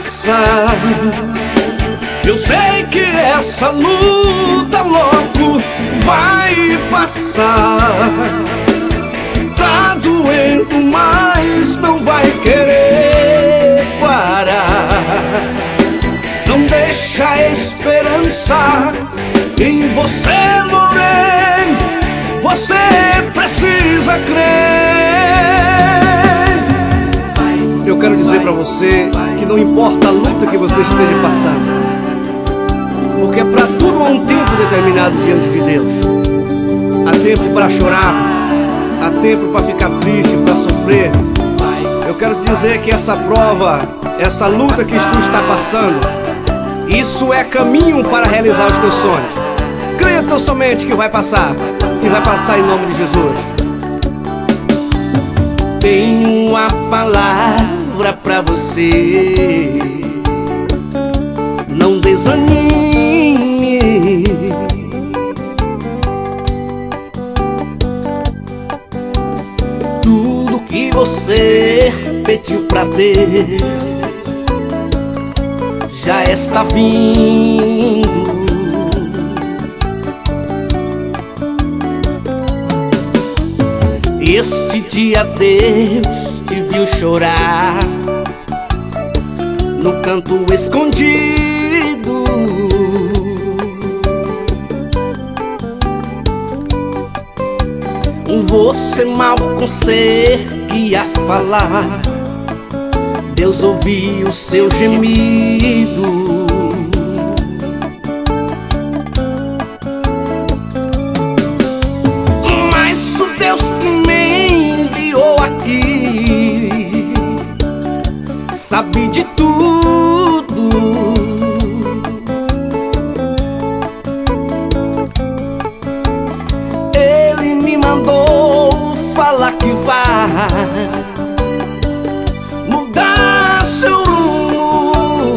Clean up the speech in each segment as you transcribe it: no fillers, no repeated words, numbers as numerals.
passar. Eu sei que essa luta logo vai passar. Tá doendo, mas não vai querer parar. Não deixa a esperança em você morrer. Você precisa crer. Eu quero dizer pra você que não importa a luta que você esteja passando, porque para tudo há um tempo determinado diante de Deus. Há tempo para chorar, há tempo para ficar triste, para sofrer. Eu quero te dizer que essa prova, essa luta que tu está passando, isso é caminho para realizar os teus sonhos. Creia tão somente que vai passar, e vai passar em nome de Jesus. Tenho uma palavra pra você: não desanime. Tudo que você pediu pra Deus já está vindo. Este dia Deus te viu chorar no canto escondido. Você mal conseguia falar, Deus ouviu o seu gemido. Mas o Deus que me enviou aqui sabe de tudo. Ele me mandou falar que vai mudar seu rumo.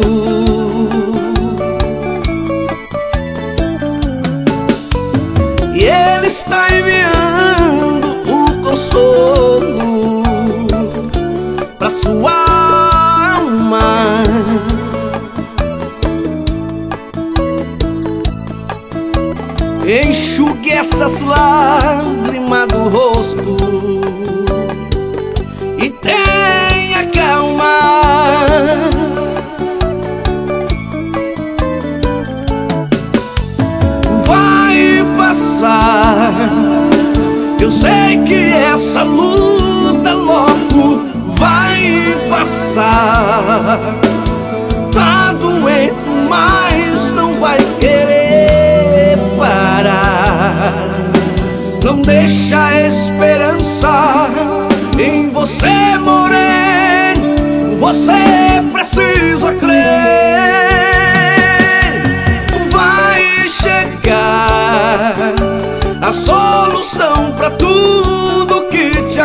E Ele está enviando o consolo pra sua alma. Enxugue essas lágrimas do rosto e tenha calma. Vai passar. Eu sei que essa luta logo vai passar. Tá doendo, mas não vai querer parar. Não deixa a esperança em você morrer. Você precisa crer. Vai chegar a solução pra tudo que te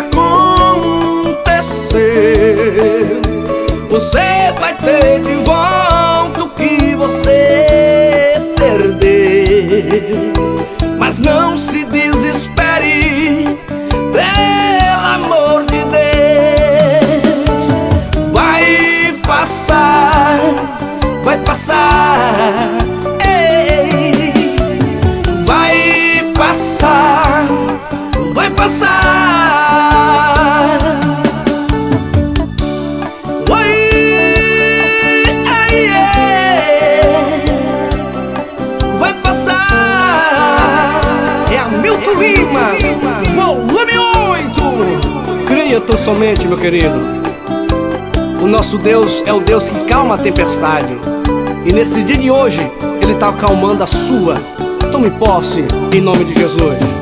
acontecer. Você vai ter de volta o que você perdeu. Mas não se desespere, pelo amor de Deus. Vai passar, vai passar. Ei, vai passar, vai passar. Oi, ai, vai passar. É Hamilton Lima, volume 8. Creia tão somente, meu querido. O nosso Deus é o Deus que calma a tempestade. E nesse dia de hoje, Ele está acalmando a sua. Tome posse em nome de Jesus.